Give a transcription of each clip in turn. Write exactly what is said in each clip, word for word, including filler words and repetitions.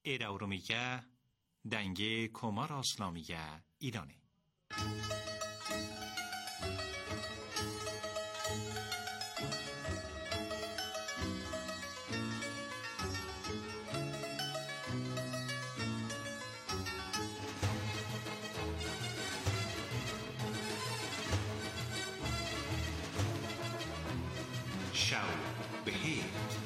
ایراورومیگه دنگه کمار اسلامیگه ایرانه. شب بخیر.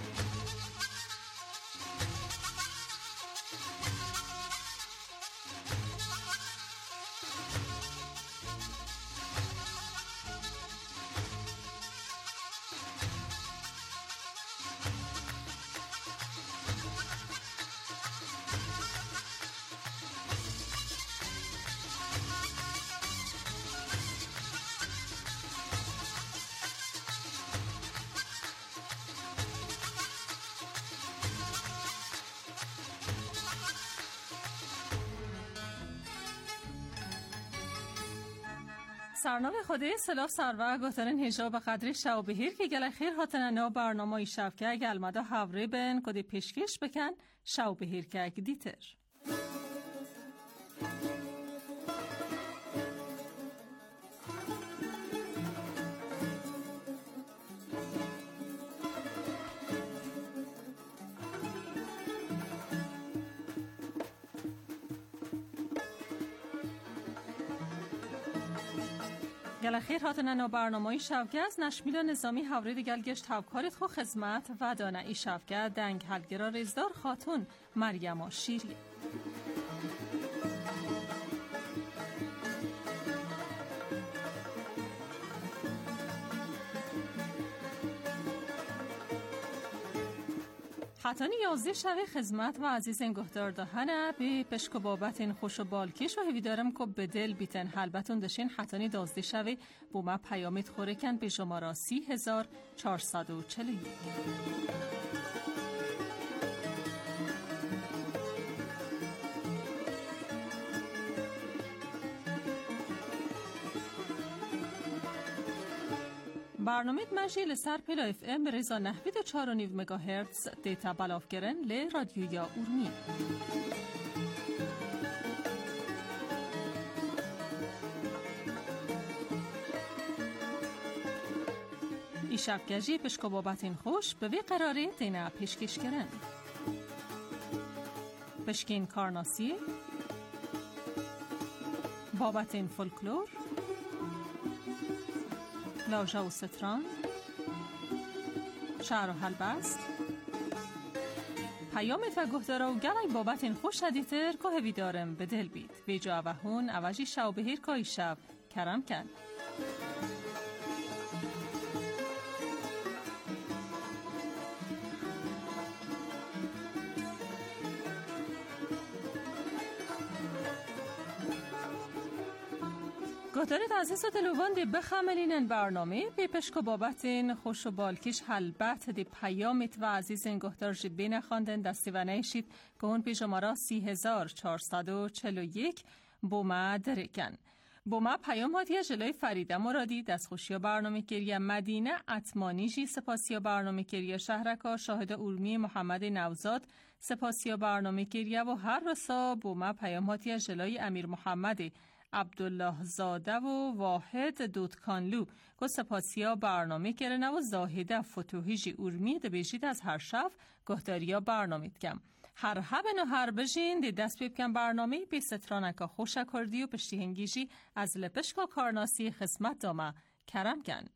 سرنام خودی سلاف سرور گوترین هجا به قدری شو بهیر که گل خیر هاتن نو برنامه ای شب که اگه المده حوری بین کدی پیشکش بکن شو بهیر که اگه دیتر گل خیر هاتن نو برنامه شبگه از نشمیل نظامی حوری دیگل گشت هاوکارت خو خدمت و دانه ای شبگه دنگ حلگرا رزدار خاتون مریم شیری. حتانی یازده شوی خدمت و عزیزین گهدار دهنه به پشک و بابتین خوش و بالکش و هیویدارم که به دل بیتن حلبتون داشین حتانی دازده شوی بوما پیامید خورکن به شماره سی هزار چهارصد و چهل و یک. برنامه مجیل سر پیلا اف ام رضا نحوید چهار و نیو مگاهرتز دیتا بلاف گرن لی رادیو یا اورمی. ای شب گجی پشکو بابتین خوش به وی قراری دینا پیشکش گرن. پشکین کارناسی بابتین فولکلور لاژا و ستران شعر و حلبست پیامت و گهدارا و گلای بابت این خوش شدیتر که هوی دارم به دل بید ویجا و هون عوجی شو بهیر که شب کرم کن. گهدارت عزیز و دلوان دی بخملینن برنامه بی پشک و بابتین خوش و بالکش حلبت دی پیامت و عزیزین گهدار جد بین خواندن دستی و نیشید که اون پی شماره سی هزار چهارصد و چهل و یک بوما درکن. بوما پیام هاتیه جلوی فریده مرادی دستخوشی برنامه کریه مدینه اتمانی جی سپاسی برنامه کریه شهرکا شاهد اورمی محمد نوزاد سپاسی برنامه کریه و هر رسا بوما پیام هاتیه جلوی امیر محمد عبدالله زاده و واحد دودکانلو که سپاسیا برنامه کرنه و زاهده فتوحی جی اورمی ده بیشید از هر شف گهداریا برنامه کم. هر هبن و هر بجین دی دست بیبکن برنامه بی سترانکا خوشه کردی و پشتی هنگیجی از لپشکا کارناسی خدمت دامه کرم کن.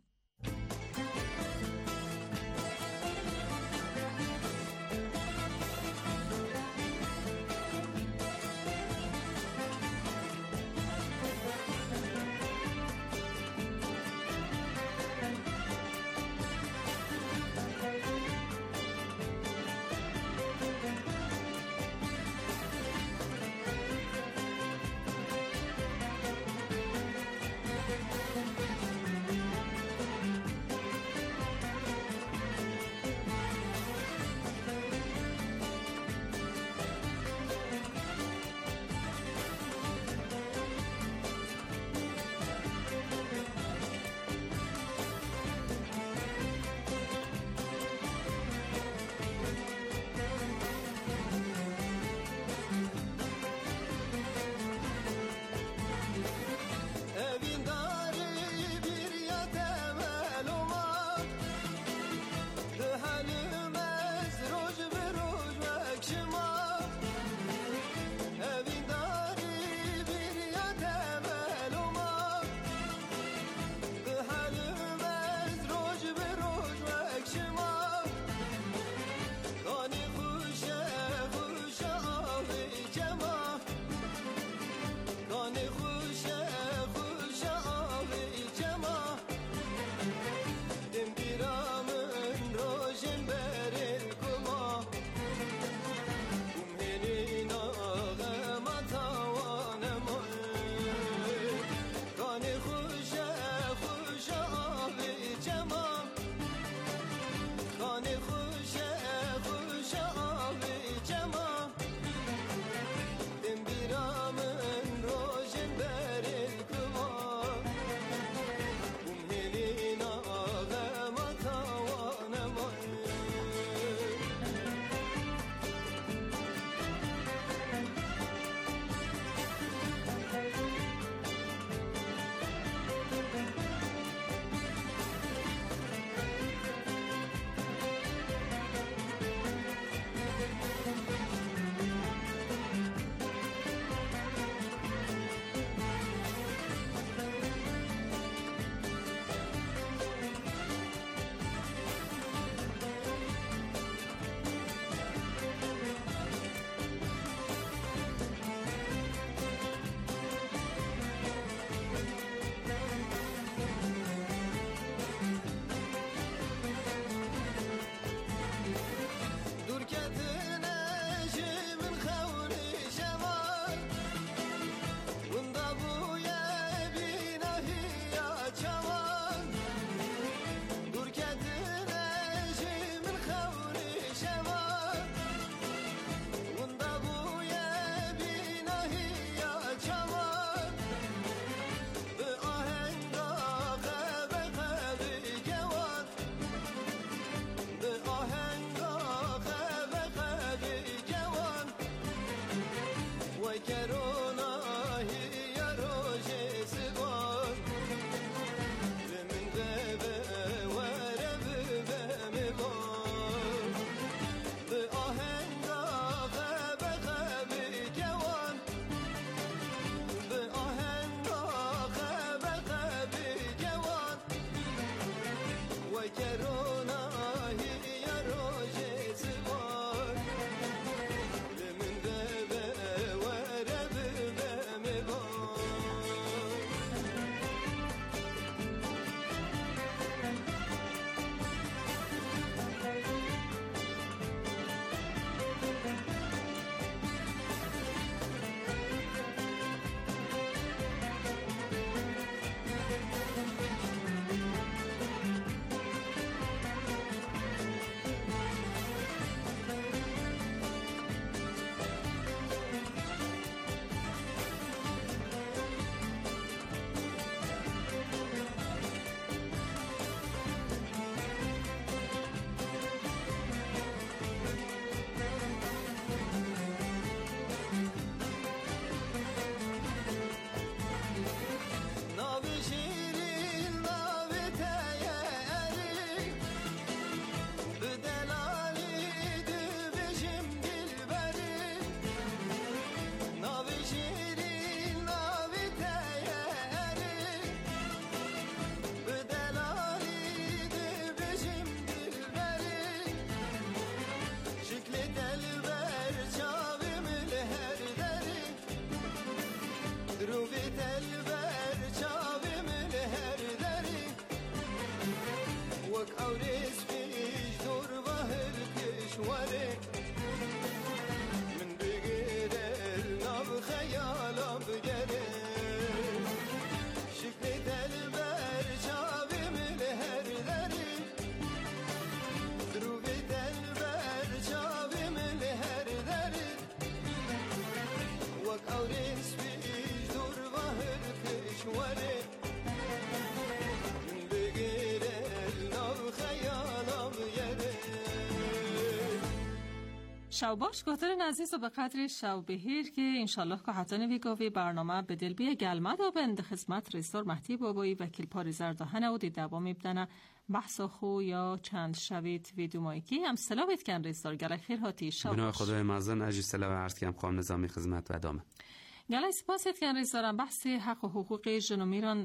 شاوباش گوترین عزیز و به قدر شاو بهیر که انشالله که حتی نویگاوی برنامه به دل بیه گلمه دا بند خدمت رئیسدار مهدی بابایی وکیل پاریزر دهنه و دی دوام بدنه بحث خو یا چند شوید ویدیو مایکی هم سلاوید کن رئیسدار گله خیر هاتی شاوباش. بنای خدای مازن اجی سلاو عرض کم خواهم نظامی خدمت و دامه. گله سپاسید کن رئیسدارم بحث حق و حقوق جن و میران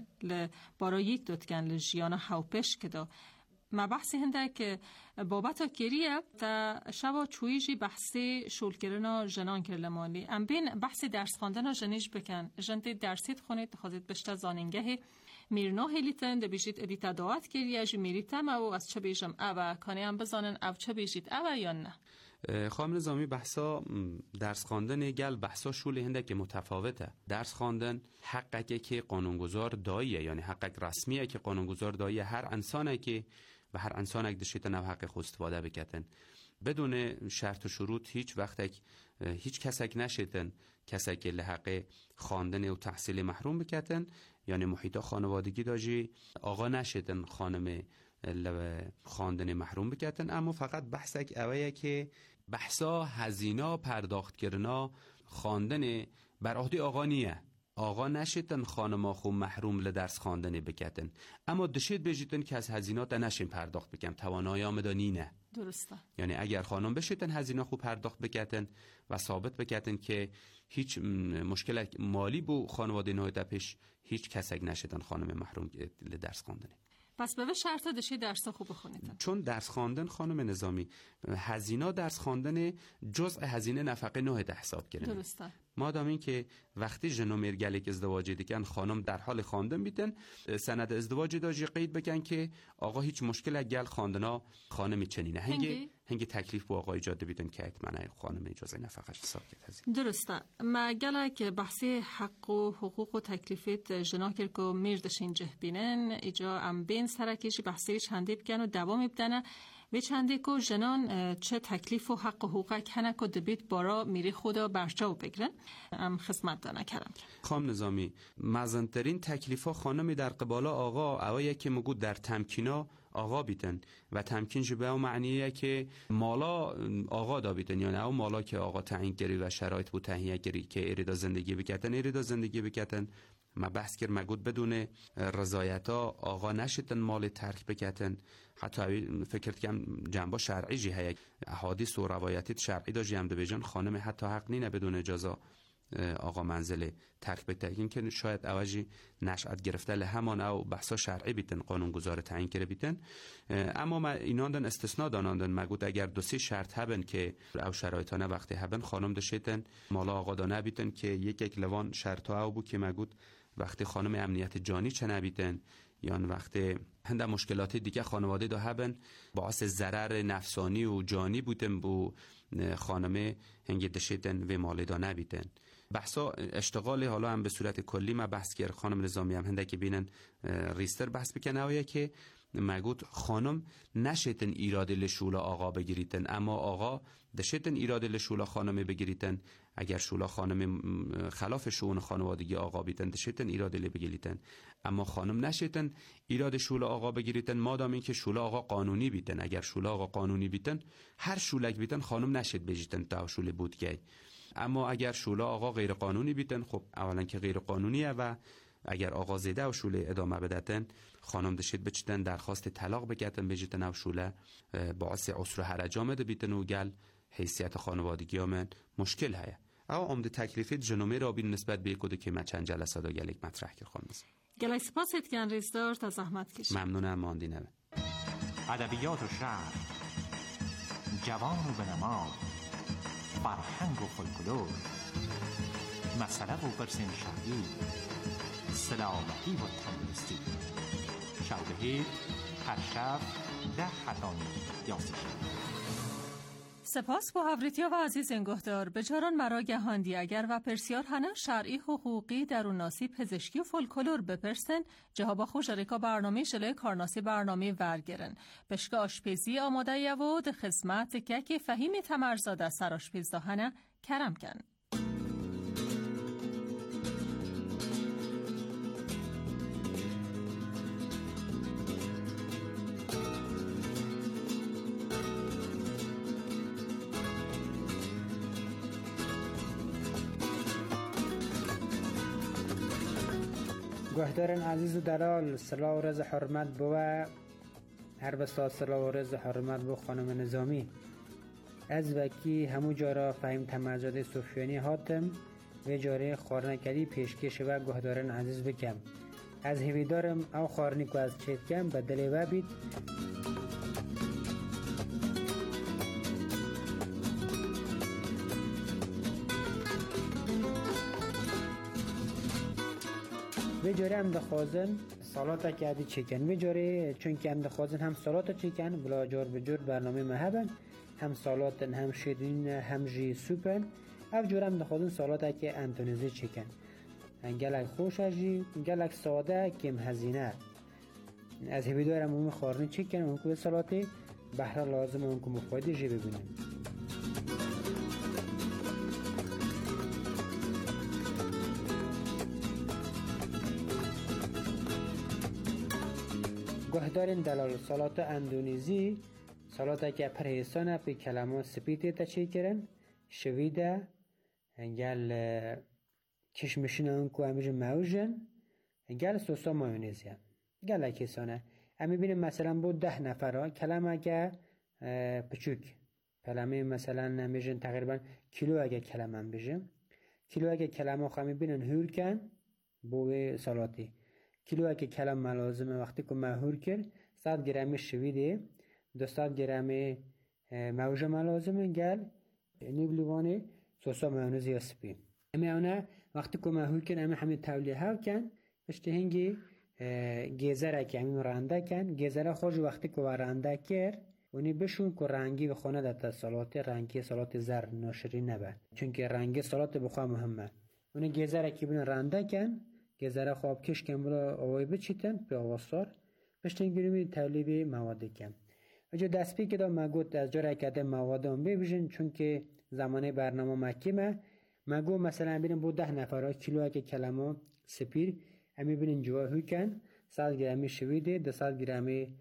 برای دوت کن لجیانا هاوپش کدا. ما بحثی هنده که بابتا کریه تا شبا چویجی بحثی شولگرنا جنان کرده مالی ام بین بحثی درس خواندن جنیج بکن جنده درسید خونید خواهید بشتا زاننگه میرنا هلیتن ده بیجید ادیتا دعات کریه جی میریتم او از چه بیجم او کانی هم بزانن او چه بیجید او یا نه. خانم نظامی بحثا درس خواندن گل بحثا شول هنده که متفاوته. درس خواندن حقی که قانونگذار داییه، یعنی حق رسمیه که قانونگذار داییه هر انسانه که و هر انسان اگه دشیت نو حق خود استفاده بکتن بدون شرط و شروط هیچ وقت هیچ کسک نشیتن کسک که لحق خواندن و تحصیل محروم بکتن، یعنی محیطا خانوادگی داجی آقا نشیتن خانم خواندن محروم بکتن. اما فقط بحثک اوه که بحثا هزینه پرداخت کردنا خواندن بر عهده آقا نیه. آقا نشیتن خانما خو محروم لدرس خواندن بکتن، اما دشید بجیتن که از هزینات نشین پرداخت بکن توانایی آمدانی نه. درسته. یعنی اگر خانم بشیتن هزینه خو پرداخت بکتن و ثابت بکتن که هیچ مشکل مالی بو خانواده نهایت پیش هیچ کسک نشیتن خانم محروم لدرس خواندن. پس به شرط داشتی درس خوب بخونید. چون درس خواندن خانم نظامی هزینه درس خواندن جزء هزینه نفقه نه حساب گیرن. درسته. مادام این که وقتی جن و مرگلک ازدواج دیگن خانم در حال خواندن بیتن سند ازدواج داجی قید بکن که آقا هیچ مشکل گل خواندنا خانمی چنینه هنگی هنگی تکلیف با آقا ایجاد بیتن که اتمنه خانم اجازه نفقش حساب کرد. درسته. ما گلک بحثی حق و حقوق و تکلیفت جنا کرد که میردشین جه بینن ایجا ام بین سرکیشی بحثی چندی بکن و دوام بیتنه و چندی که جنان چه تکلیف و حق و حقوق کنه که دبیت بارا میری خدا برچاو بگرن ام خدمت دانه کردم. خانم نظامی مزنترین تکلیف ها خانمی در قبالا آقا اوایه که مگود در تمکینا آقا بیتن و تمکین جبه و معنیه که مالا آقا دا بیتن، یعنی او مالا که آقا تعیین گری و شرایط بود تهیه گری که ایریدا زندگی بکتن ایریدا زندگی بکتن. ما بحث کرد مگود بدون رضایتا آقا نشیتن مال ترک بکتن. حتی فکرت کم جنبا شرعی جی هی احادیث و روایتی شرعی دا جمع بیجن خانم حتی حق نینه بدون اجازه آقا منزل ترک بکتن که شاید اوجی نشأت گرفته لهمان او بحثا شرعی بیتن قانونگذار تعیین کرده بیتن. اما ما ایناندن استثناء داناندن مگود اگر دو سه شرط هبن که او شرایطانه وقتی هبن خانم دشیتن مالا آقا دا نبیتن که یک یک لوان شرط ها او بو که مگود وقتی خانم امنیت جانی چه نبیتن یا وقتی هنده مشکلات دیگه خانواده دا هبن باعث ضرر نفسانی و جانی بودن بو خانم هنگی دشیتن و مالی دا نبیتن. بحثا اشتغال حالا هم به صورت کلی ما بحث کرد خانم نظامی هم هنده که بینن ریستر بحث بکنه آیا که مگود خانم نشیتن ایراد لشولا آقا بگیریتن، اما آقا دشیتن ایراد لشولا خانم بگیریتن. اگر شولا خانم خلاف شون خانوادگی آقا بیتن دشیتن ایراد لی بگیریتن، اما خانم نشیتن ایراد شولا آقا بگیریتن مادام این که شولا آقا قانونی بیتن. اگر شولا آقا قانونی بیتن هر شولک بیتن خانم نشید بجیتن تا شول بودگی. اما اگر شولا آقا غیر قانونی بیتن خب اولا که غیر قانونیه و اگر آقا زیده و شوله ادامه بدتن خانم دشید بچیتن درخواست طلاق بگتن بجیتن او شوله باعث عسر و حرج آمده بیتن و گل حیثیت خانوادگی آمن مشکل هیا. او عمده تکلیفی جنومه را بین نسبت به کده که ما چند جلسه دا گلیک مطرح کرد خانم. گلی سپاسید که ریزدار تا زحمت کشید. ممنونم ماندی نوه. ادبیات و شعر، جوان و بنماد، فرهنگ و فولکلور، مسئله و برسین شهری، سلامتی و تندرستی. شاوبهیر هر شب ده حتانی یاسی شد. سپاس با حوریتیا و عزیز انگهدار بجاران مرا گهاندی اگر و پرسیار هنه شرعی حقوقی درون ناسی پزشکی و فولکلور بپرسن جهابا خوش ریکا برنامه شله کارناسی برنامه ورگرن بشک آشپیزی آماده یود خدمت که که فهیمی تمرزاده سر آشپیز دهنه کرم کن. گهدارن عزیز و دلال، سلام و رز حرمت بوا هر بسا سلام و رز حرمت بو خانم نظامی. از وکی همو جارا فهم تمرزاد سفیانی هاتم و جاره خارنکری پیشکش و گهدارن عزیز بکم. از هویدارم او خارنی که از چید کم به دلی و بید. و جاره هم دخوازن سالاتا که عدی چکن و جاره چون که هم دخوازن هم سالاتا چکن بلا جار بجور برنامه محبن هم سالاتن هم شیرین هم جی سوپن او جور هم دخوازن سالاتا که انتونیزی چکن گلک خوش جی گلک ساده کم هزینه. از همی دارم اون خارنی چکن اون که سالاتی بحر لازم اون که مفایده جی ببینن. گهدارن دلال سالات اندونزی سالاتا که پرهیسانه پی کلمات سپیتی تا چی کرن شویده گل کشمشین اون که همیشه موجن گل سوسا مایونیزی گل کسانه امی بینیم مثلا بود ده نفره کلمه که پچوک کلمه مثلا نمیجن تقریبا کیلو اگه کلمه هم بیجن کیلو اگه کلمه خواهی بینن هور کن بوی سالاتی کیلو اگه کلمه لازمه وقتی که مهور کرد صد گرمی شویده دو صد گرمی موجه لازمه گل نیبلیوانه سوسا مایونیزی سپی امی اونه وقتی که مهور کن امی همین تولیه ها کن پشتی هنگی گیزره که همین رنده کن گیزره خوش وقتی که رنده کرد اونی بشون که رنگی و خونه داتا سالات رنگی سالات زر ناشری نبه چون که رنگی سالات بخواه مهمه اونی گیزره که بین رنده کن گیزره خواب کش کن بلا آوای بچیتن پی آواسار پشتی هنگی روی تولیه مواد کن اجا دست پی که دا مگود از جا رکده مواد هم ببیشن چون که زمانه برنامه مکیمه مگو مثلا بینیم بود ده نفره کیلو که کلمه سپیر امی بینین جواهو کن صد گرمی شویده ده صد گرمی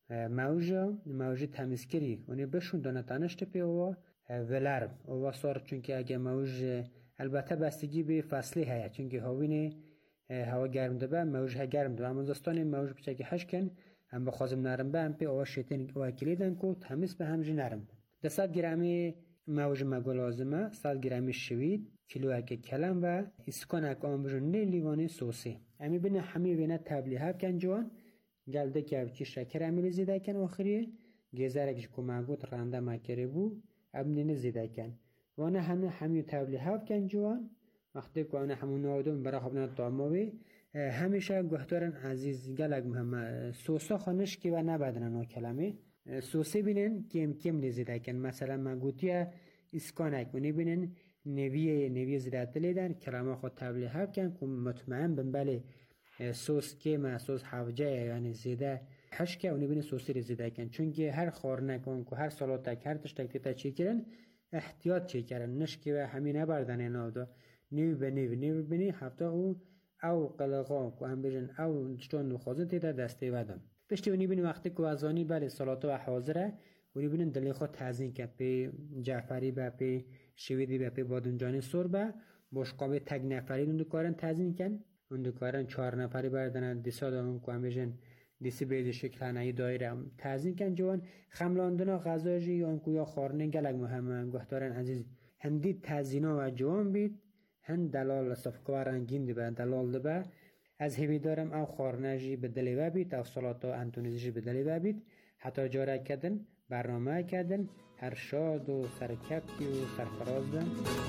موجه موجه تمیزکری اونی بشون دانه تانشت پی او ولر او سار چونکه اگه موجه البته بستگی به فصلی هیا چونکه هاوینه هوا گرم دبه موجه ها گرم دبه اما دستانی موجه بچه که هش کن هم بخوازم نرم به هم پی او شیطین او کلیدن که تمیز به همجی نرم ده صد گرمی موج مگو لازمه صد گرمی شوید کیلو اگه کلم و اسکان اگه آن بجون نه لیوانی سوسی امی بینه همی بینه تبلیه ها کن جوان گلده که اوچی شکر امیلی زیده کن آخریه گیزر اگه که مگود رنده مکره بو ابنینه زیده کن وانه همه همی تبلیه ها کن جوان وقتی که آنه همون نادون برای خوابنه طعموی همیشه گهدارن عزیز گلگ مهمه سوسا خانش که و نبدنه نا کلمه سوسی بینن کم کم نزیده کن مثلا مگوتیه اسکانک و نبینن نویه نویه زیده دلیدن کلمه خود تبلیه ها کن که مطمئن بن بله سوس کمه سوس حوجه یعنی زیده حشکه و نبینن سوسی رو زیده کن چونکه هر خورنک و هر سالاتک هر تشتک تیتا چی کرن احتیاط چی کرن نشکه و همین نبردن اینادا نیو به نیو نیو بینی هفته او او قلقا که هم بیشن او چطور نخوازن تیتا دسته ودن پشتی اونی بینی وقتی که وزانی بله سالاتو و حاضره اونی بینن دلی خود تزین که پی جعفری با پی شویدی با پی بادونجانی سور با باشقابه تگ نفری اون دکارن تزین کن اون دکارن چهار نفری بردن دیسا دامون که هم بیشن دیسی بید شکل هنهی دایره هم تزین کن جوان خملاندنا غذاجی یا انکو یا خارنه گلگ مهمه گهدارن عزیز هندی تزینا و جوان بید هند دلال صفکوار انگین دی با دلال دی با از همی دارم او خارنه جی به دلی و بید او سلاتا انتونیزی جی به دلی و بید حتی جاره کردن برنامه کردن هر شاد و سرکبتی و سرفراز دن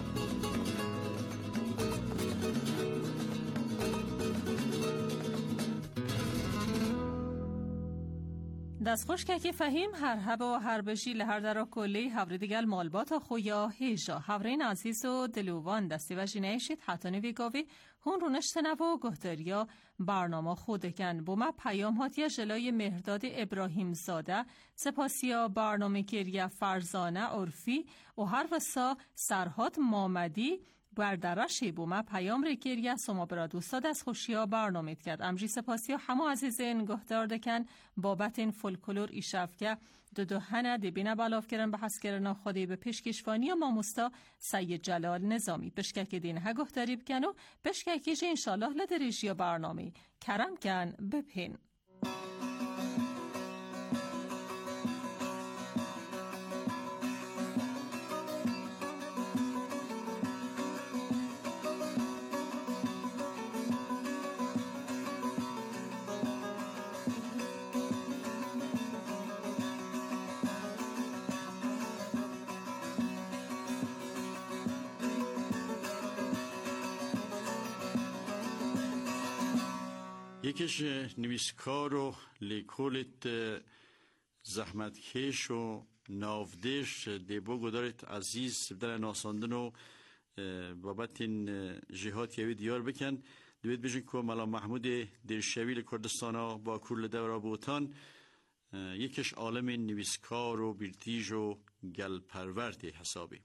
دست خوش که که فهیم هر هبا و هر بشی لهر درا کلی هوری دیگل مالباتا خویا هیجا هورین عزیز و دلووان دستی و جینیشید حتی نویگاوی هون رونشت نو گهداریا برنامه خودکن بومه پیام هاتیا جلای مهرداد ابراهیم زاده سپاسیا برنامه گریه فرزانه عرفی و هر وسا سرهات مامدی بردرشی بومه پیام ریکیریه سوما برا دوستاد از خوشیا برنامه کرد. امجی سپاسی ها همه عزیزین گهدار دکن بابت این فولکلور ایشاف که دو دو هنه دی بینه بلاف کرن به حس کرنا خودی به پیشکشوانی و ماموستا سید جلال نظامی بشکک دین ها گهداری بکن و بشککیش انشالله لدریجی برنامه کرم کن بپین. یکیش نویسکار و لیکولت زحمتکش و نافدش دیبو گدارت عزیز در ناساندن و بابت این جهات یوی دیار بکن دوید بجن که ملا محمود درشویل کردستانا با کل دورا بوتان یکیش عالم نویسکار و بیرتیج و گل پرورد حسابی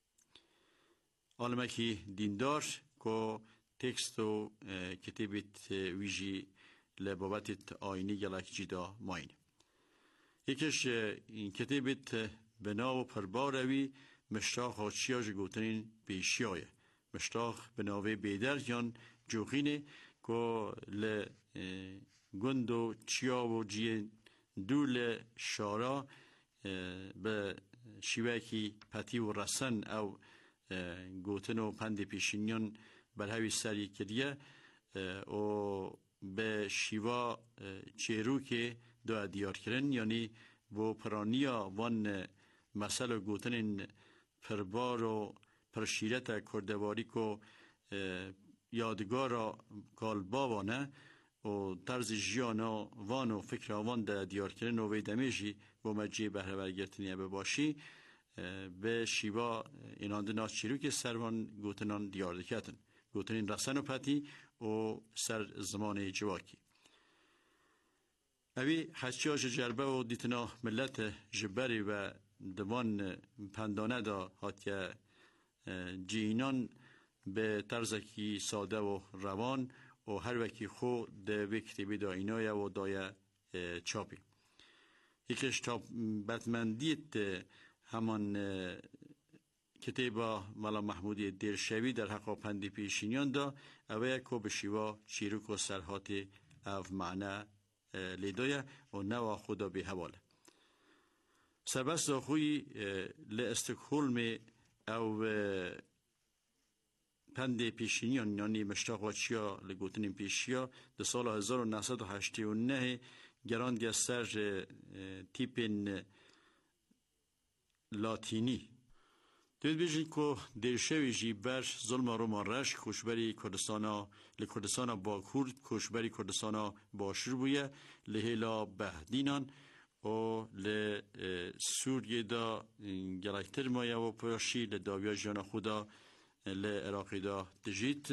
عالمکی دیندار که تکست و کتابت ویژی لبابت آینی گلک جدا ماین یکیش این کتابت بنا و پرباروی مشتاق هاچیا جگوتنین پیشیایه مشتاق بناوه بیدر یان جوخینه که ل گندو چیا و جی دول شارا به شیوکی پتی و رسن او گوتن و پند پیشینیان بر هوی سری کریه و به شیوا چیروک دو دیار کرن یعنی و پرانیا وان مسئله گوتن پربار و پرشیرت کردواری که یادگار کالبا وانه و طرز جیانا وان و فکر وان در دیار کرن و ویدمیجی و مجی بهره برگرتنیه بباشی به شیوا اینانده ناس چیروک سروان گوتنان دیار دکتن گوتنین رسن و پتی و سر زمان جواکی اوی حسیاج جربه و دیتنا ملت جبری و دوان پندانه دا هاتیا جینان به طرزکی ساده و روان و هر وکی خو ده وکتبی دا اینای و دای چاپی یکیش تا بتمندیت همان کتابا ملا محمودی درشوی در حقا پندی پیشینیان دا اوه که بشیوا چیروک و سرحات او معنی لیدایا و نوا خدا به حواله سربست دا خوی لاستکهولم او پندی پیشینیان یعنی مشتاق چیا لگوتنین پیشیا در سال هزار و نهصد و هشتاد و نه گراند یا سر تیپین لاتینی دوید بیشین که درشوی جی بر ظلم رومان رش کشبری کردستانا لکردستانا با کرد کشبری کردستانا باشر بویه لحیلا بهدینان و لسوریه دا گلکتر مایه و پاشی لداویا جانا خودا لعراقی دا دجیت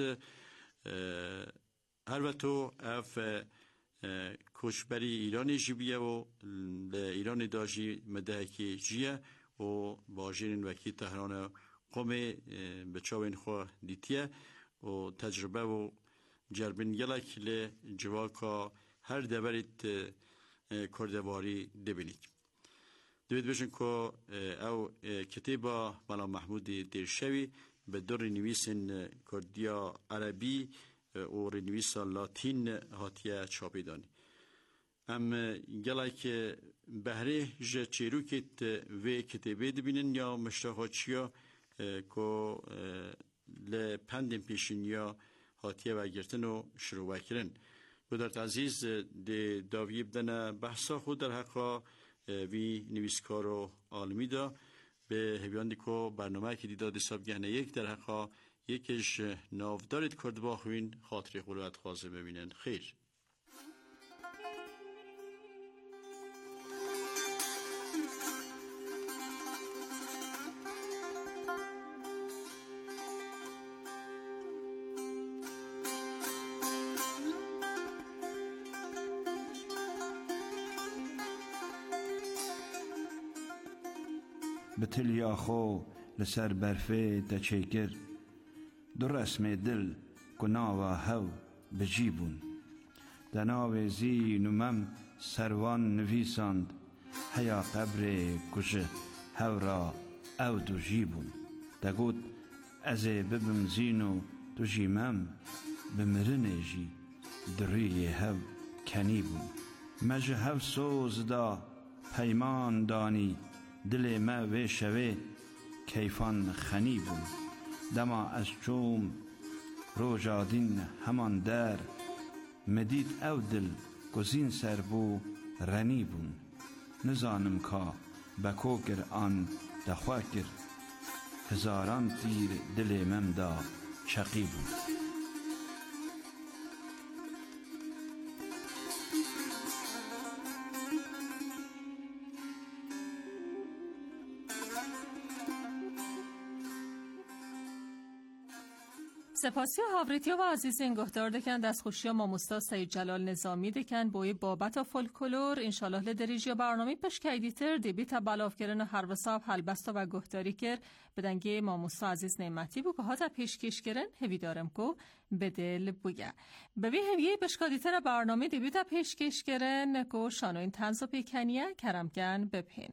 هر وقتو اف کشبری ایرانی جی بیه و لایرانی دا جی مدهکی جیه و باجرین وکی تهران قوم بچاوین خواه دیتیه و تجربه و جربین گلک لی جواکا هر دبریت کردواری دبینید دوید بشن که او کتابا ملا محمود درشوی به دور نویسن کردیا عربی و رنویس لاتین هاتیه چاپی دانی ام گلک بهره جه چیروکت و کتابه دبینن یا مشتاقات چیا که لپندن پیشین یا هاتیه و گرتن و شروع کرن بودرت عزیز ده داویه بدن بحثا خود در حقا وی نویسکار و عالمی دا به هبیاندی که برنامه که دیداد حساب گهنه یک در حقا یکیش نافدارید کرد باخوین خاطر قلوت خوازه ببینن خیر بتلیا خو لسر برفه دچیگر دو رسم دل گناه و هو بجیبون دناو زین و مم سروان نویساند هیا قبر کجه هو را او دو جیبون دگود از ببم زینو دو جیمم بمرنه جی دروی هو کنیبون مجه هو سوز دا پیمان دانی دل ما و شوه کیفان خنیبون دما از چوم روجادین همان در مدید او دل گزین سر بو رنیبون نزانم کا بکوگر آن دخواکر هزاران تیر دل من دا چقیبون. سپاسی هاوریتیا و عزیز انگهدار دکن دست خوشی ماموستا سید جلال نظامی دکن بوی بابت و فولکلور انشالله لدریجی برنامه پشکایدیتر دیبی تا بلافگرن هر وصاب حلبستا و گهداری کر بدنگی ماموستا عزیز نعمتی بو که ها تا پیشکش کرن هوی دارم کو بدل بوگه ببی هویه پشکایدیتر برنامه دیبی تا پیشکش کرن کو شانوین تنزو پیکنیه کرمگن بپین.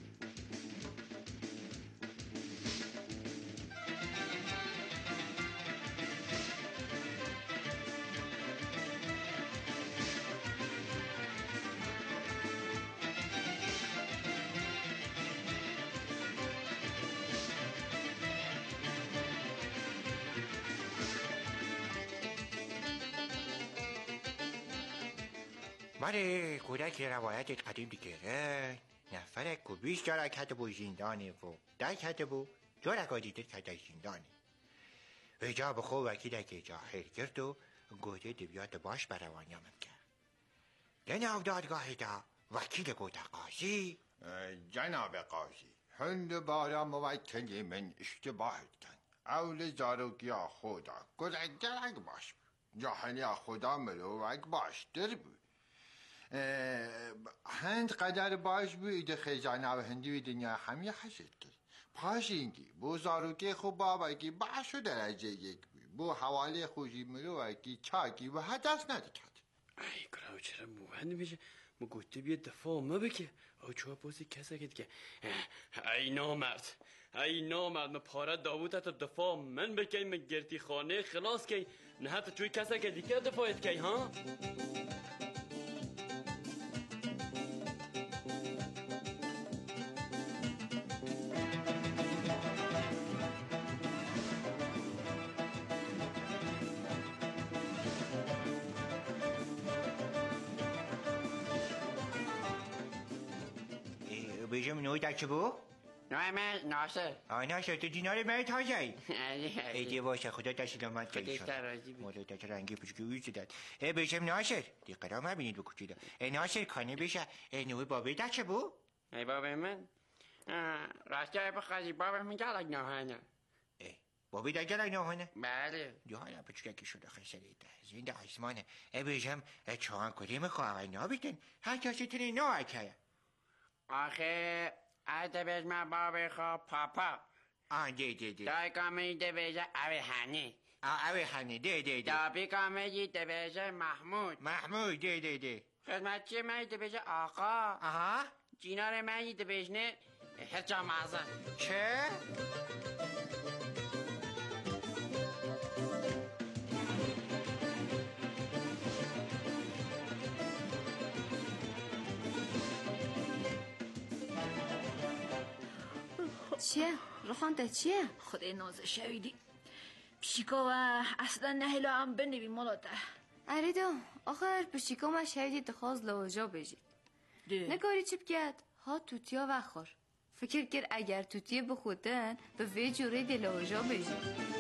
ماره کودک روایت قدیم دیگره نفر که بیش جارک حتی بو زندانه و دک حتی بو جارک آدیده کده زندانه و جا بخو وکیده که جا خیر کرد و گوده دویات باش بروانیامم کرد جناب دادگاهی دا وکیل گوده قاضی جناب قاضی هند بارا موکلی من اشتباهت کن اول زاروگیا خدا گرگ باش جاهنی خدا ملوک باش در بود هند قدر باش بود خزانه و هندی و دنیا همی حسد کرد پاش اینگی بو زاروگی خوب باباگی باشو درجه یک بود بو حواله خوشی ملوکی چاکی و حدث ندکد ای کراو چرا موهند میشه ما گوته بیا دفاع ما بکه او چوها بازی کسا کد که ای نامرد ای نامرد ما پاره داوود حتی دفاع من بکی من گرتی خانه خلاص کی نه حتی چوی کسا که دیگه دفاعت کی ها بیشم نوی دکه بو؟ نوی من ناصر آه ناصر تو دینار من تازه ای ایدی باشه خدا دست دامت کلیشان مولا دست رنگی پشکی اوی زدد ای بیشم ناصر دی قرام ها بینید بکو چیده ای ناصر کانه بیشه ای نوی بابی دکه بو؟ ای بابی من راستی ای بخوازی بابی من گلک نوهانه ای بابی در گلک نوهانه؟ بله جوانا پچککی شده خسریده زنده آسمانه ای بیشم چوان کدیم خواه نابیتن هر کسی تنی نوه که آخه ایده بیش من بابی خواه پاپا آه دی دی دی دای کامه ایده بیشه اوی هنی آه اوی هنی دی دی دی دابی کامه ایده بیشه محمود محمود دی دی دی خدمتچی من ایده بیشه آقا آها جینار من ایده بیشنه هرچا مازن چه؟ چیه؟ روخانده چیه؟ خدای نازه شویدی پیشیکا و اصلا نهیلا هم بنوی مالاته اریدو آخر پیشیکا ما شویدی دخواست لواجا بجید نگاری چی بگید؟ ها توتیا وخور فکر کرد اگر توتیه بخودن به وی جوره دی لواجا بجید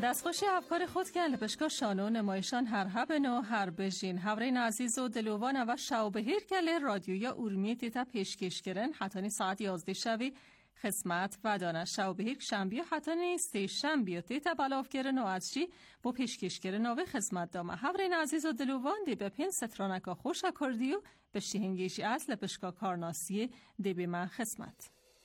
دستخوشی افکار خود که لپشکا شانو نمایشان هر هبنو هر بجین هورین عزیز و دلوان و شاوبهیر کل رادیویا اورمی تیتا پیشکش کرن حتانی ساعت یازده شوی خدمت و دانه شاوبهیر شنبه حتانی سه شنبه تیتا بلاف کرن و ازشی با پیشکش کرن و خدمت دامه هورین عزیز و دلوان دی به پین سترانکا خوش اکردیو به شیهنگیشی از لپشکا کارناسی دی به من خدمت.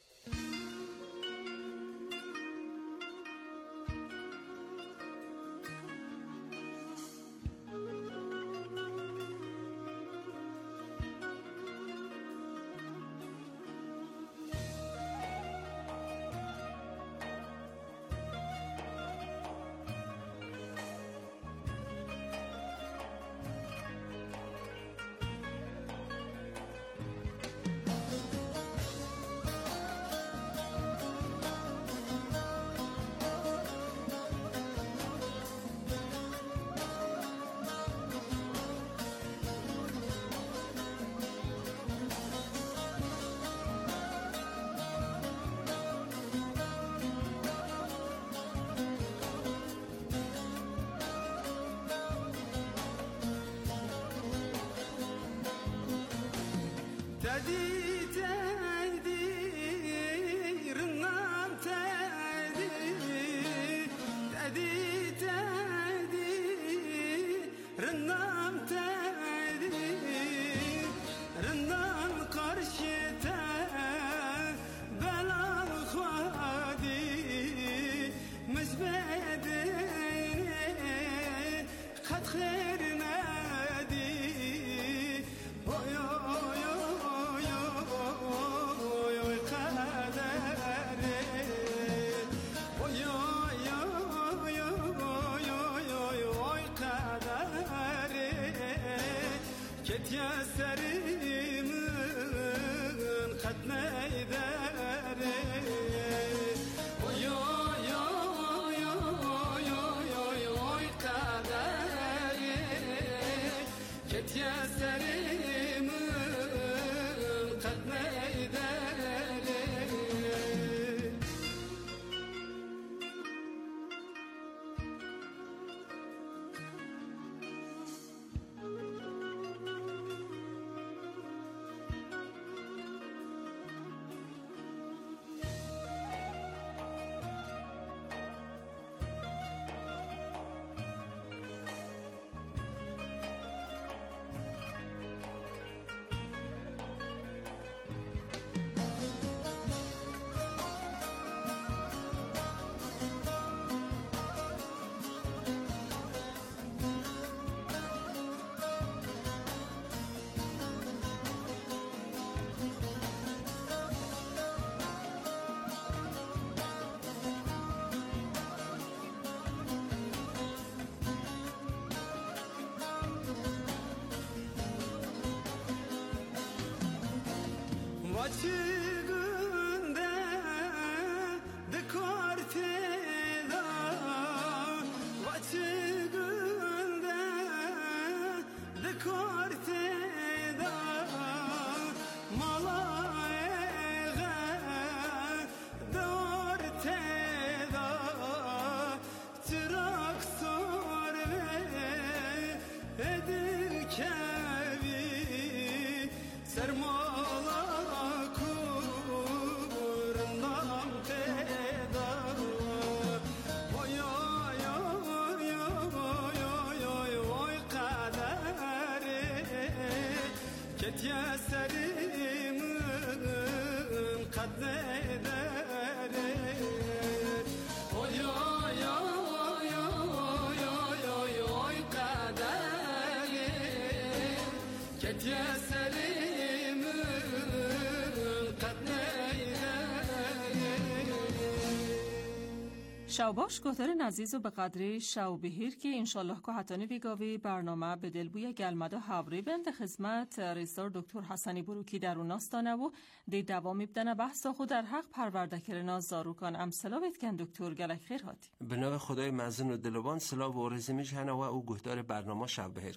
شاوباش گوتر نزیز و به قدری شاوبهیر که انشالله که حتانی ویگاوی برنامه به دلبوی گلمده هاوری بند خدمت ریزدار دکتر حسنی بروکی در اون ناستانه و دی دوامی بدن بحث خود در حق پرورده کرنا زاروکان امثلا وید کن دکتر گلک خیر هاتی به نام خدای مزن و دلوان سلا و رزمیش هنه و او گوتر برنامه شاوبهیر کرا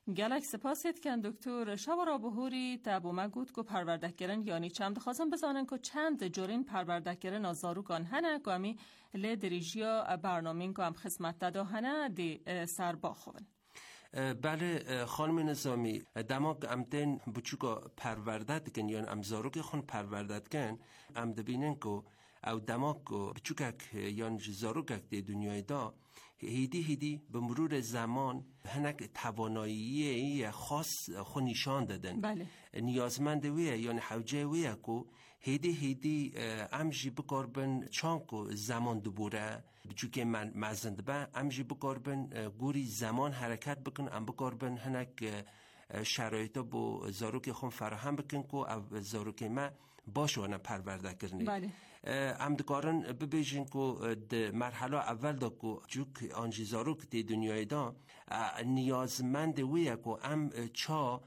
گلک سپاسید که دکتر شب را بهوری تابوما گود کو پروردکرن یعنی چند خواستم بزانن که چند جورین پروردکرن آزاروگان هنه که همی لی دریجیا برنامین که هم خدمت داده هنه دی سر باخون. بله خانم نظامی، دماغ امتن بچوکا پروردت کن یا امزاروک خون پروردت کن ام دبینن که او دماغ بچوکک یا زاروکک دی دنیای دا هیدی هیدی به مرور زمان هنک توانایی خاص خو نشان دادن. بله. نیازمند ویه یعنی حوجه ویه که هیدی هیدی امجی بکاربن چانکو زمان دوباره بچوکه من مزند با امجی بکاربن گوری زمان حرکت بکن ام بکاربن هنک شرایطا با زاروک خون فراهم بکن که او زاروک ما باشوانه پرورده کرنی. بله. ام دکارن ببیجین که ده مرحله اول دا که جوک آنجی زاروک دی دنیای دا نیازمند ویه که ام چا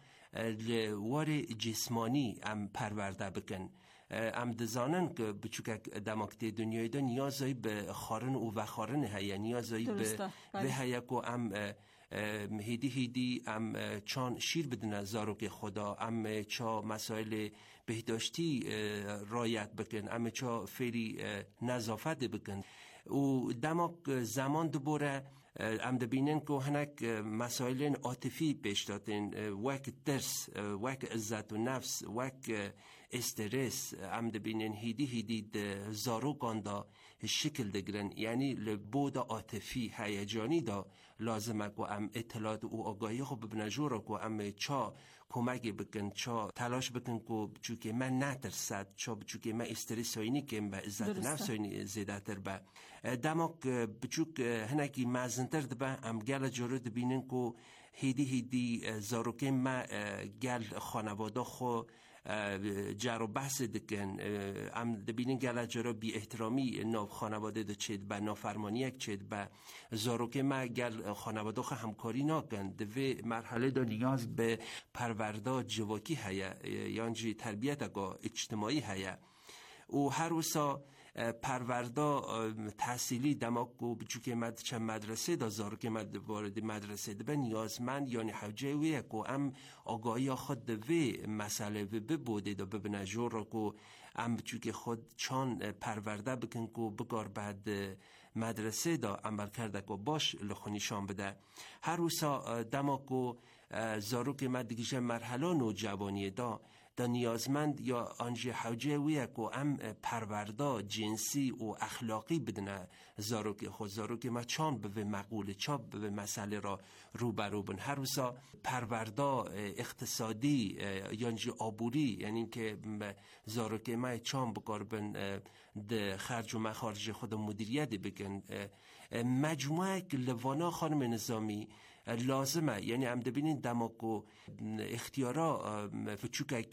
لوار جسمانی ام پرورده بکن. ام دزانن که بچوک دماغ دی دنیای دا نیازایی به خارن و و خارن هیا نیازایی به هیا که ام هیدی هیدی ام چان شیر بدن زاروک خدا ام چا مسائل بهداشتی رایت بکن ام چا فری نظافت بکن و دماغ زمان دوباره ام دبینن که هنک مسائل عاطفی پیش دادن وک ترس وک عزت و نفس وک استرس ام دبینن هیدی هیدی زاروکان دا شکل دگرن یعنی لبود عاطفی هیجانی دا لازمه که ام اطلاعات و آگاهی خو ببنجوره که ام چا کمک بکن چا تلاش بکن که چونکه من نترسد چا چونکه من استرس هاینی که با عزت نفس هاینی زیده تر با دماغ بچوک هنکی مزنتر دبا ام گل جارو دبینن که هیدی هیدی زاروکه ما گل خانواده خو جارو بحث دکن ام دبینن گل جارو بی احترامی نو خانواده ده چید با نافرمانی یک چید با زاروکه ما گل خانواده خو همکاری ناکن دوی مرحله دا نیاز به پرورده جواکی هیا یعنی تربیت اگا اجتماعی هیا و هر وسا پرورده تحصیلی دماغ بچوکه مد چه مدرسه دا زارو که مد وارد مدرسه ده به نیازمند یعنی حوجه ویه که ام آگاهی خود دوی مسئله و ببوده دا ببنه جور را که ام بچوکه خود چان پرورده بکن که بگار بعد مدرسه دا عمل کرده که باش لخونیشان بده هر روزا دماغ زارو که مد دیگه مرحله نو جوانی دا دا نیازمند یا آنجی حوجه ویه که ام پرورده جنسی و اخلاقی بدنه زاروک خود زاروک ما چان به مقوله چاب به مسئله را روبرو بن هر روزا پرورده اقتصادی یعنی آبوری یعنی که زاروک ما چان بکار بن ده خرج و مخارج خود مدیریت بکن مجموعه لوانا خانم نظامی لازمه یعنی هم دبینین دماغ و اختیارا فچوکک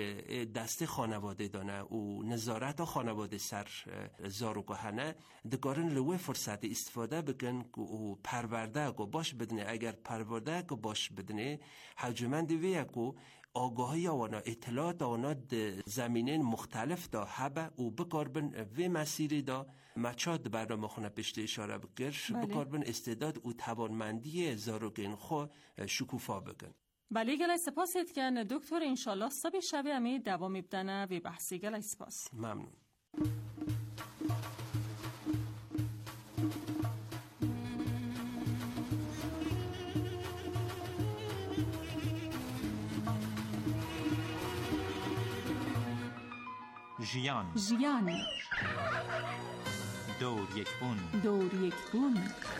دست خانواده دانه و نظارت خانواده سر زاروکا هنه دکارن لوه فرصت استفاده بکن و پرورده که باش بدنه اگر پرورده که باش بدنه حجمند ویه که آگاهی آوانا اطلاعات آوانا زمینین مختلف دا حبه و بکاربن و مسیری دا مچاد برنامه خونه پشت اشاره بکرش بکاربن استعداد و توانمندی زاروکین خو شکوفا بکن. بله گلای سپاسید که دکتر انشالله صبح شبه امی دوامی بدنه و بحثی گلای سپاس. ممنون. ژیان ژیان دور یک بون دور یک بون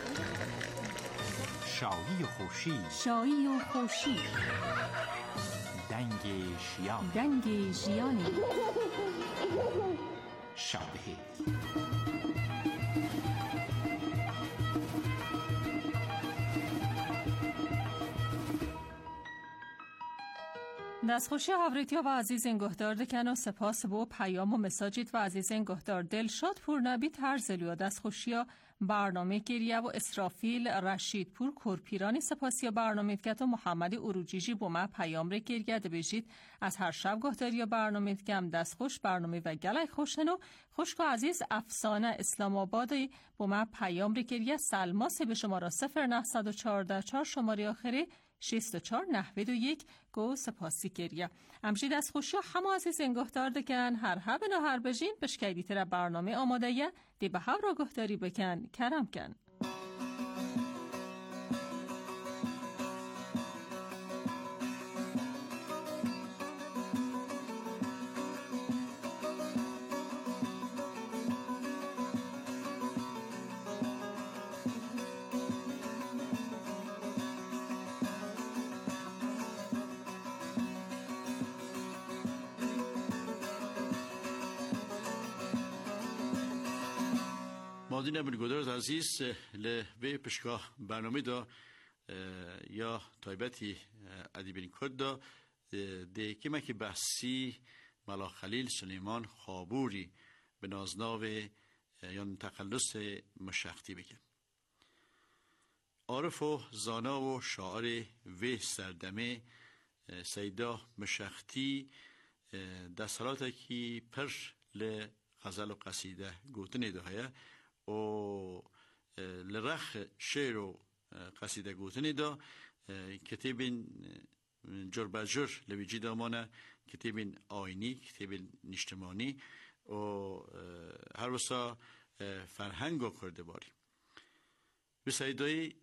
شایی و خوشی شایی و خوشی دنگ ژیان دنگ ژیانی شابه دستخوشی هاوریتیا و عزیز انگهدار دکن و سپاس بو پیام و مساجید و عزیز انگهدار دلشاد پورنبی ترزلی و دستخوشی برنامه گریه و اسرافیل رشید پور کرپیرانی سپاسی برنامه کت و محمد اروجیجی بو ما پیام ره گریه بجید از هر شب گهداری برنامه کم دستخوش برنامه و گلای خوشن و خوشک و عزیز افسانه اسلام آبادی بو ما پیام ره گریه سلماسی به شماره صفر نه یک چهار چهار شماره آخری شیست و چار نحوه دو یک گو سپاسی کریه. امجید از خوشی همه عزیز انگهدار دکن هر هب نه هر بجین بشکیدی تر برنامه آماده یه دی به هر را گهداری بکن کرم کن. مادین بنگودار عزیز ل به پشکا برنامه دا یا تایبتی ادیبین کرد دا ده که که بحثی ملا خلیل سلیمان خابوری به نازناو یا تخلص مشختی بکن. عارف و زانا و شاعر و سردمه سیدا مشختی دستالاتا کی پر ل غزل و قصیده گوتنی ده و لرخ شعر و قصیده گوتنی دا کتابین جر بجر لویجی دامانه کتابین آینی کتابین نشتمانی و هر وسا فرهنگو کرده باری به سیدایی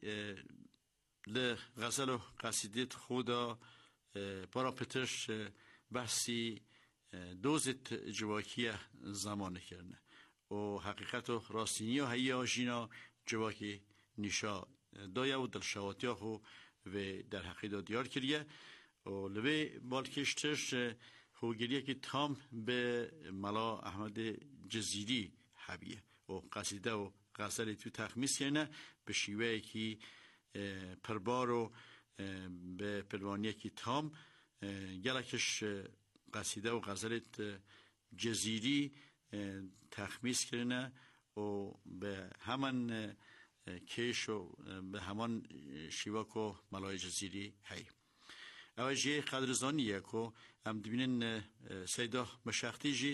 لغزل و قصیده خدا پارا پترش بحثی دوزت جواکی زمانه کرنه و حقیقت و راستینی و هایی آجینا جواکی نشا دایا و دلشواتی خو و در حقیقت دیار کریه و لبه بالکشتش خوگریه که تام به ملا احمد جزیری حبیه و قصیده و غزل تو تخمیس کرنه به شیوه که پربار و به پروانیه که تام گلکش قصیده و غزلت جزیری تخمیس کرنه و به همان کش و به همان شیوه که ملای جزیری هی اوه جه قدرزانیه که هم دبینن سیدا مشختی جی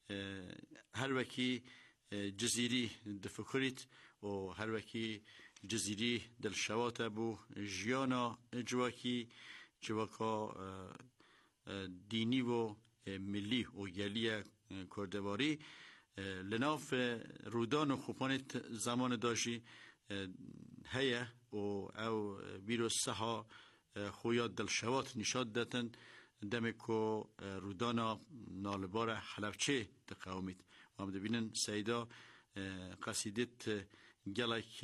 هر وکی جزیری دفکریت و هر وکی جزیری دل شوات بو جیانا جواکی جواکا دینی و ملی و گلی کردواری لناف رودان و خوپانت زمان داشی هیا و او بیرو سها خویاد دل شوات نشاد داتن دمکو رودانا نالبار حلفچه تقاومید و هم دبینن سیدا قصیدت گلک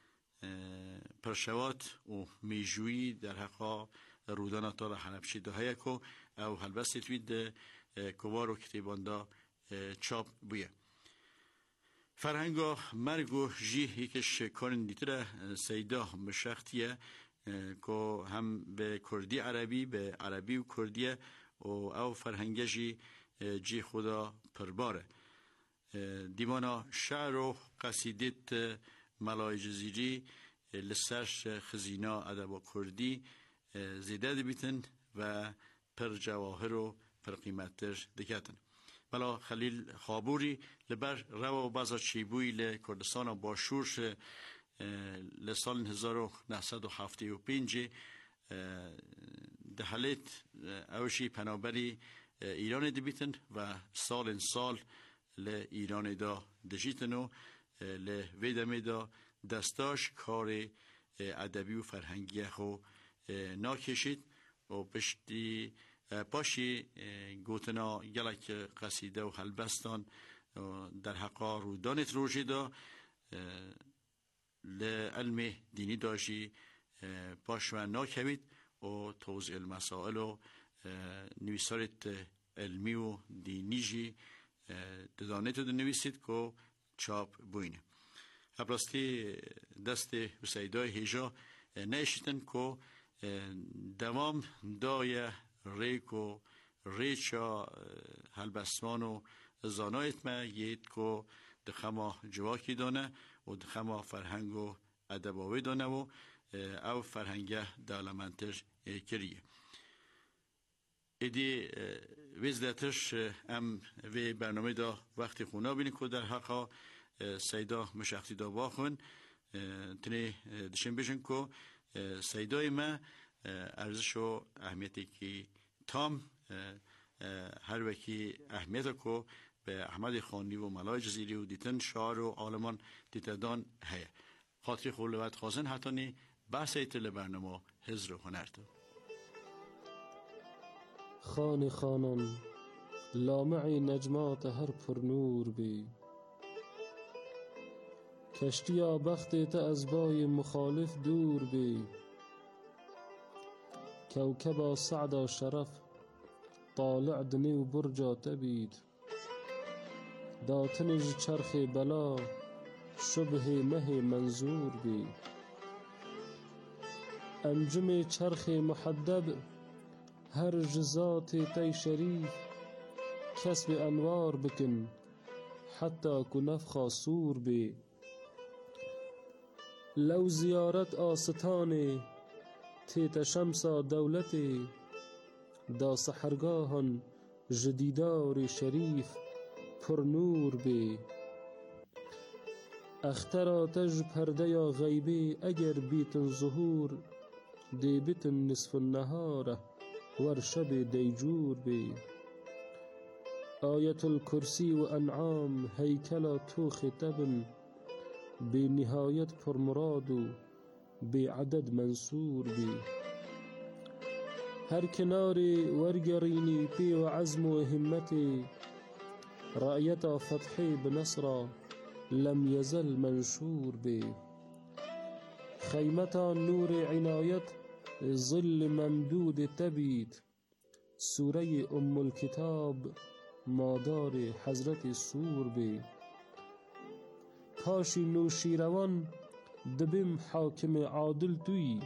پرشوات و میجویی در حقا رودانا تالا حلفچه ده هیا که او هلبستی توید کوار و کتیباندا چاپ بویه فرهنگا مرگو جی یکش کارن دیتره سیدا مشختیه که هم به کردی عربی به عربی و کردیه و او فرهنگه جی جی خدا پرباره دیوانا شعر و قصیدت ملای جزیری لسرش خزینا ادب و کردی زیده بیتن و پر جواهر و پر قیمتر دکتن بلا خلیل خابوری لبر رو و بازا چیبوی لکردستان باشورش لسال هزار و نهصد و هفتاد و پنج دهلت اوشی پنابری ایران دبیتن و سال سال ل ایران دا دجیتن و ل ویدمه دا دستاش کار ادبی و فرهنگی خو ناکشید و پشتی پاشی گوتنا گلک قصیده و هلبستان در حقا رودانت روژی دا لعلم دینی داشی پاشو ناکوید و توضیح المسائل و نویسارت علمی و دینی جی ددانت رو نویسید که چاپ بوینه ابراستی دست سیدای هیجا نشیدن که دوام دای ریک و ریچا هلبستان و زانایت ما یید که دخما جواکی دانه و دخما فرهنگ و ادباوی دانه و او فرهنگه دالمنتر کریه ایدی ویزدتش ام وی برنامه دا وقتی خونا بینی که در حقا سیدا مشختی دا باخون تنی دشن بشن که سیدای ما ارزش و اهمیتی که تام هر وکی اهمیت کو به احمد خانی و ملای جزیری و دیتن شعر و آلمان دیتدان هی خاطر خلوت خازن حتی نی بحث ایتل برنامه هزر و هنر تو خان خانان لامعی نجمات هر پر نور بی کشتی بخت تا از بای مخالف دور بی کوكبا صعدا شرف طالع دني وبرجا تبيد داتنج چرخ بلا شبه مه منظور بي انجم چرخ محدب هر جزات تي شريف كسب انوار بكن حتى كنفخا سور بي لو زيارت آستاني تیت شمسا دولتی دا سحرگاهان جدیدار شریف پر نور بی اختر آتش پرده یا غیبی اگر بیتن ظهور دی بیتن نصف النهار ور شب دیجور بی آیت الکرسی و انعام هیکلا توخ تبن بی نهایت پر مرادو بعدد منصور بي هر کناری ورگرینی پی و عزم و همتی رأيتا فتحي بنصرا لم يزل منشور بي خيمتا نور عنايت ظل ممدود تبيد سوري أم الكتاب مادار حضرت سور بي کاشی نوشیروان دبیم حاکم عادل توی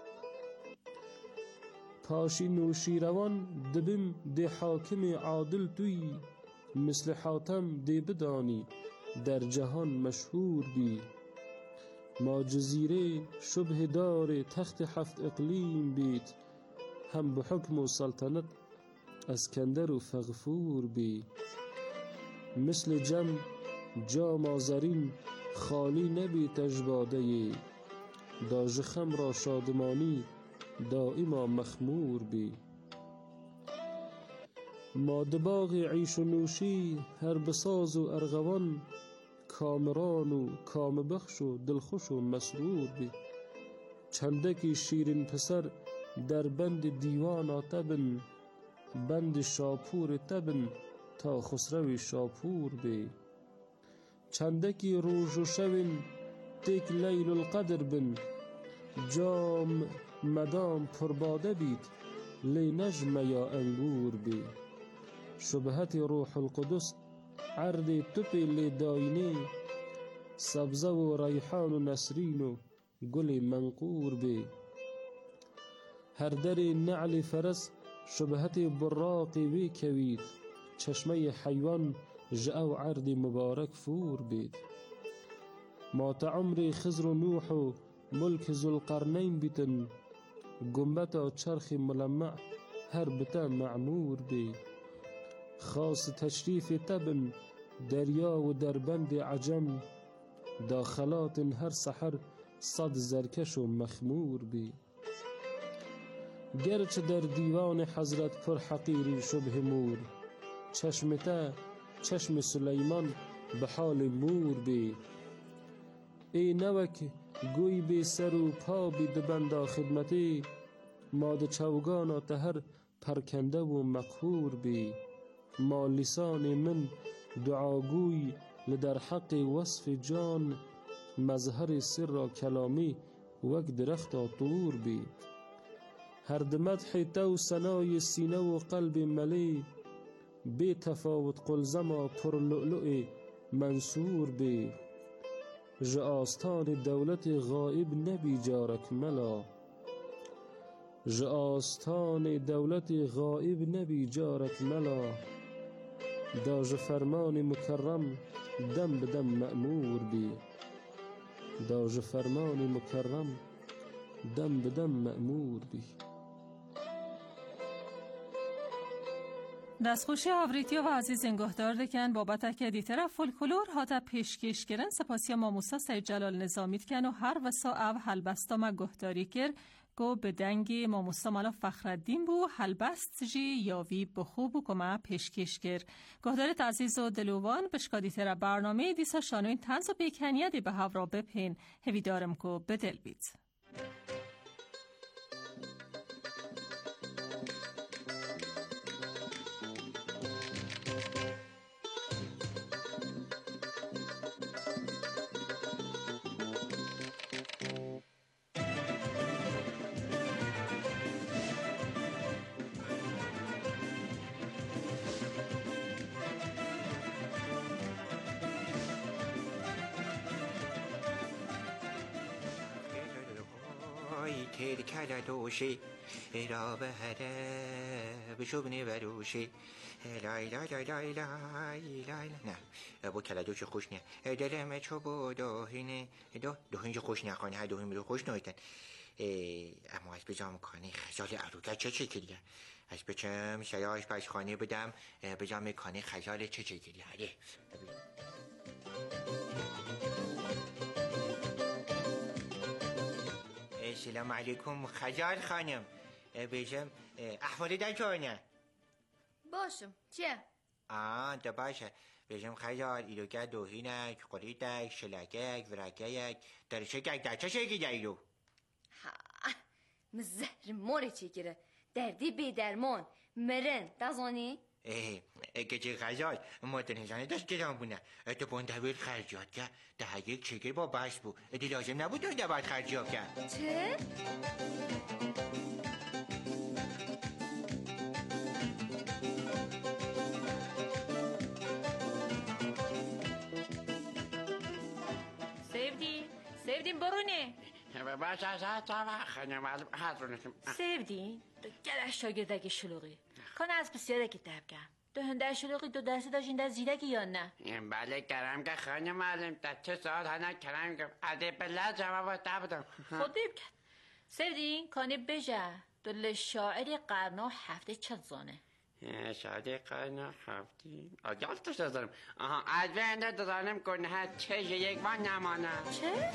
کاشی نوشیروان دبیم دی حاکم عادل توی مثل حاتم دی بدانی در جهان مشهور بی ما جزیره شبه دار تخت هفت اقلیم بید هم به حکم و سلطنت اسکندر و فغفور بی مثل جم جام آذرین خالی نبی تجباده داج خم را شادمانی دائما مخمور بی ما دباغ عیش و نوشی هر بساز و ارغوان کامران و کام بخش و دلخوش و مسرور بی چندکی شیرین پسر در بند دیوان آتبن بند شاپور تبن تا خسروی شاپور بی چندکی روز و شوین تک لیل القدر بن جام مدام پرباده بید لی نجم یا انگور بی شبهت روح القدس عرض تپی لی داینه سبزه و ریحان و نسرین و گل منقور بی هر در نعل فرس شبهت براقی وی کوید چشمه حیوان جاء عرض مبارك فور بيت مات عمري خزر نوح ملك ذو القرنين بتن قنبتا چرخ ملمع هر بتا معمور بي خاص تشريف تبن دريا و دربند عجم داخلات هر سحر صد زرکش و مخمور بي گرچه در دیوان حضرت پر حقیری شبه مور چشمتا چشم سلیمان به حال مور بی ای نوک گوی بی سر و پا بی دبندا خدمتی ماد چوگانا تهر پرکنده و مقهور بی ما لسان من دعاگوی لدر حق وصف جان مظهر سر کلامی وک درخت طور بی هر دمدح تو سنای سینه و قلب ملی بی تفاوت قلزما پر لؤلؤ منصور بی جآستان دولت غائب نبی جارک ملا جآستان دولت غائب نبی جارک ملا داج فرمان مکرم دم بدم مأمور بی داج فرمان مکرم دم بدم مأمور بی دستخوشی آوریتی و عزیز انگهدار دکن بابت که دیتر فولکلور هاتا پیشکش کرن سپاسی ماموسا سید جلال نظامیت کن و هر وسا او حلبستا ما گهداری کر گو به دنگ ما مستمالا فخردین بو هلبست جی یاوی بخوب و کما پیشکشگر گهدارت عزیز و دلوان بشکادی تر برنامه دیسا شانوین تنز و بیکنیه دی به هورا بپین هوی دارم که بدل بید. تیر کلا دوشی را به هره بشوبنی بروشی لای لای لای لای لای لای نه با کلا دوش خوش نه دلم چو با داهینه دو داهین خوش نخوانه ها داهین رو خوش نایتن اما از بجام کانی خجال اروگه چه چه کلیه از بچم شیاش پشخانه بدم بجام کانی خجال چه چه کلیه هره سلام علیکم خجال خانم بجم احوالی در جانه باشم چیه؟ آه ده باشه بجم خجال ایلوگه دوهینک قریدک شلکک ورکک درشکک در چه شکی دایلو ها مزهر موری چی گره دردی بی درمان مرن دازانی؟ اه اگه خجال مدنشانه داشت گرام بونه اتو بندویل خرجات که ده یک چگه با بس بود ادی لازم نبود اون دباد خرجات که چه؟ سیفدین سیفدین برونه باش از تا خانم معلوم حضرتون سیفدین تو گره شاگردگی شلوغی کنه از بسیاره که تبکم دو هنده شلوغی دو درسی داشت این در زیرگی یا نه بله کرم که خانم معلوم در چه ساعت هنه کرم که عده بله جواب تبدم خودی بکن سیفدین کنه بجه دل شاعری قرن و هفته چند زانه شاعری قرن و هفته آگال توش دارم آها از بینده دارم کنه ها چه یک بان نمانه چه؟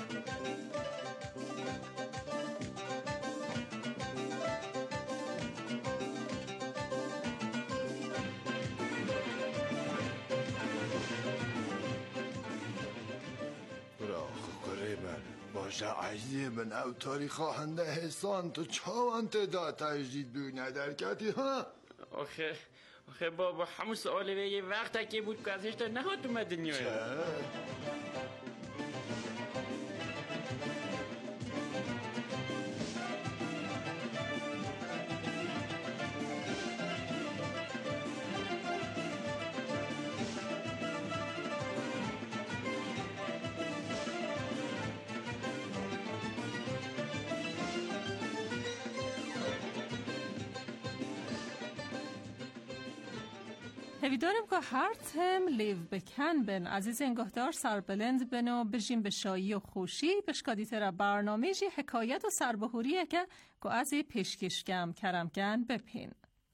باشه عزیزی من او تاریخ هنده حسان تو چاوان تدا تجدید بیونه درکتی ها آخه آخه بابا همون سوالی به یه وقت که بود که ازش تا نهات اومد دنیای چه؟ هویدارم که هر تم لیو بکن بن عزیز انگهدار سربلند بن و بجیم به شایی و خوشی بشکادی تر برنامه جی حکایت و سربهوریه که که از پیشکشگم کرمکن بپین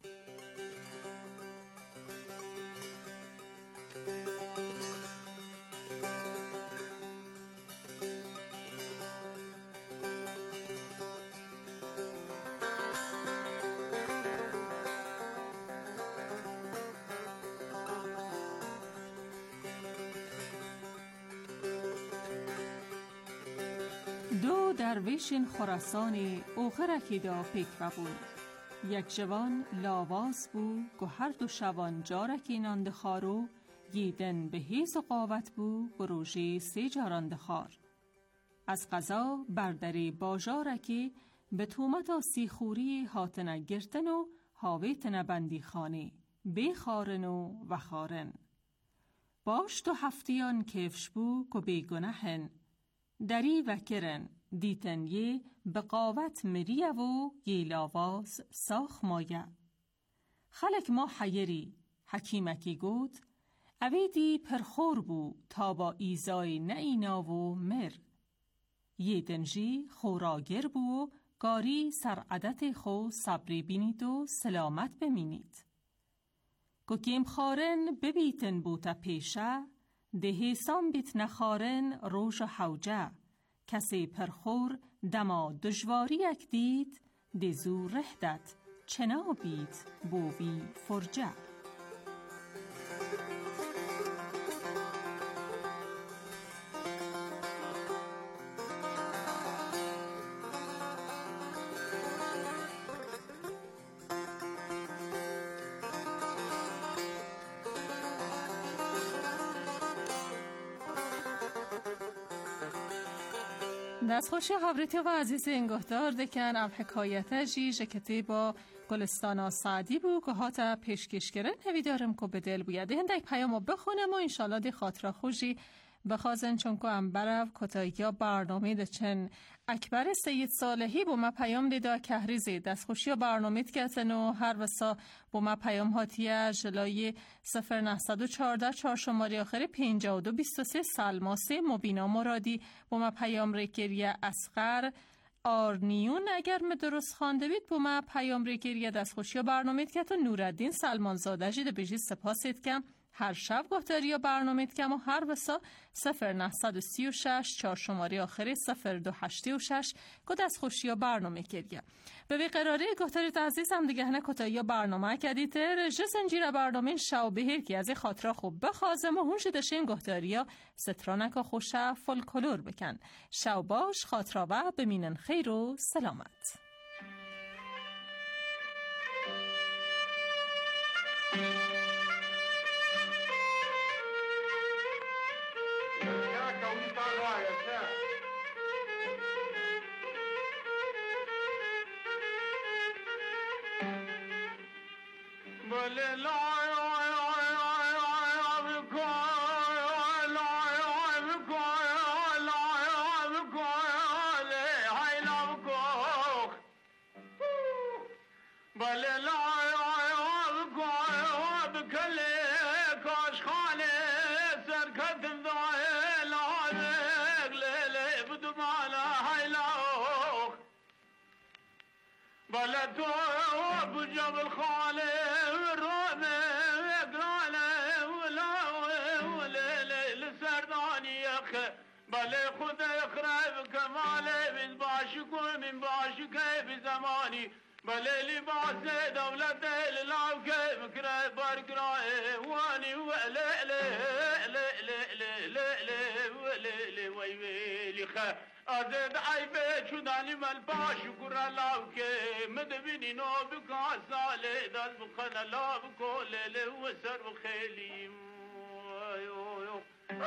دو درویشین خراسانی اوخرکی دا پیک بود. یک جوان لاواز بو که هر دو شوان جارکی ناند خارو گیدن به هیز و قاوت بو بروژی سی جاران خار. از قضا بردری باجارکی به تومت و سیخوری هاتنه گرتن و هاویتنه بندی خانه بی خارن و وخارن. باش تو هفتیان کفش بو که بی گناهن دری و کرن دیتن یه به قاوت مریه و یه لاواز ساخ مایه. خلق ما حیری حکیمکی گود اویدی پرخور بو تا با ایزای نئینا و مر. یه دنجی خوراگر بو و گاری سرعدت خو صبری بینید و سلامت بمینید. گوکیم خارن ببیتن بوتا پیشه ده حسام بیت نخارن روش حوجه کسی پرخور دما دشواری یک دید دزو رهدت چنا بید بووی فرجه. دستخوشی حضرت و عزیز انگهدار دکن اب حکایت جی جکتی با گلستانا سعدی بو که هاتا پیشکش کرن همی دارم که به دل بوید هندک پیامو بخونم و انشالله دی خاطره خوشی بخوازن چون که هم برف کتاییا برنامه ده چن اکبر سید صالحی با ما پیام دیده که هریزی دستخوشی و برنامه کتن و هر وسا با ما پیام هاتیه جلای صفر نهصد و چارده چهار شماری آخری پینجا و دو بیست و سه سلماسه مبینا مرادی با ما پیام ریکریه اسقر آرنیون اگر من درست خوانده بید با ما پیام ریکریه دستخوشی و برنامه کتن نورالدین سلمان زاده جیده بجی سپاسید کم هر شب گفتاری یا برنامه کم و هر وسا صفر نهصد و سی و شش چهار شماری آخری صفر دو هشتی و شش که دست خوشی یا برنامه کردیم. به بیقراره گفتاری عزیز هم دیگه هنه کتایی یا برنامه کدیده رجه زنجیر برنامه شو بهیر که از خاطره خوب بخوازم و هون شده شین گفتاری یا سترانک و خوشه فولکلور بکن. شو باش خاطره و بمینن خیر و سلامت. بله لباس دولت اللاو كيف كره بركره واني ولا لا لا لا لا لا لا وي وي خ ازد عيبه شداني مال باش كره لاو كي مدبني نو بكاسال دل بخنا لا بكل له وسر بخيلي يو يو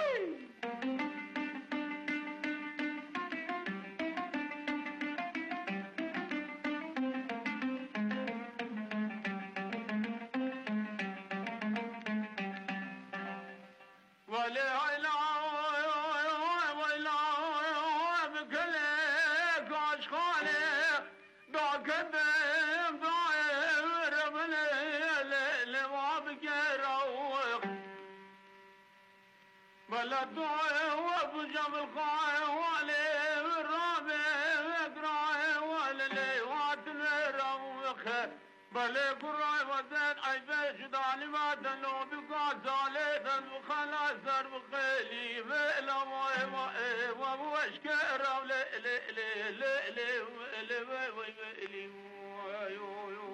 بله قرآن وزن عيبه شداني ما دلو بقاسالي دل بخلا سر بخيلي وإلا ما واشكر لا لا لا لا لا لا لا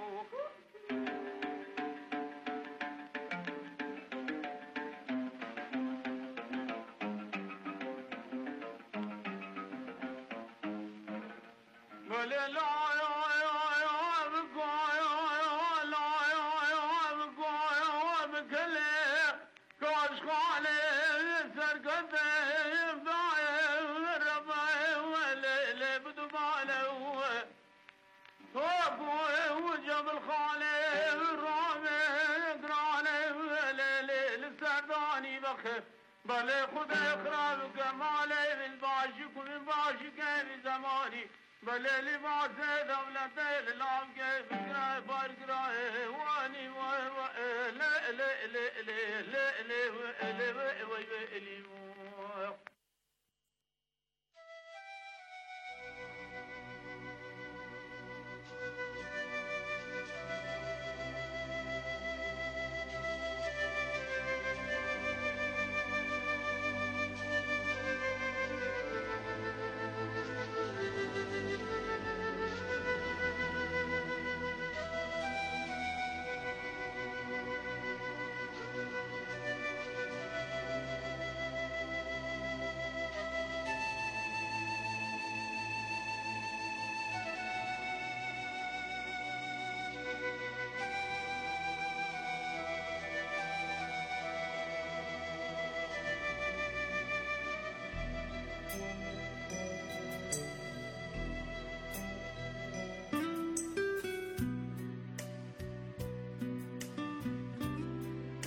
بله خود اقرار و کماله من باشک و من باشک من زمانی بله لباس دولت الالام که فکره برگره وانی و لا لا لا لا لا لا لا لا لا لا لا